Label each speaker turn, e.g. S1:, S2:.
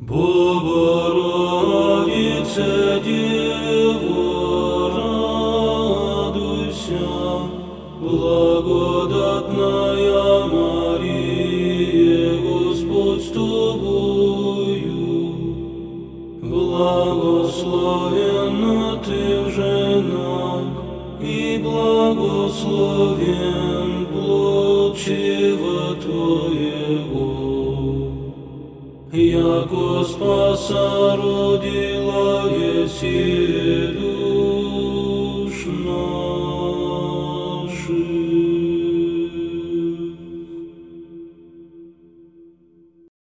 S1: Богородице, Дева, радуйся, благодатная Мария, Господь с тобою, благословенна ты в женах, и благословен плод чрева твоего. Яко спаса родила еси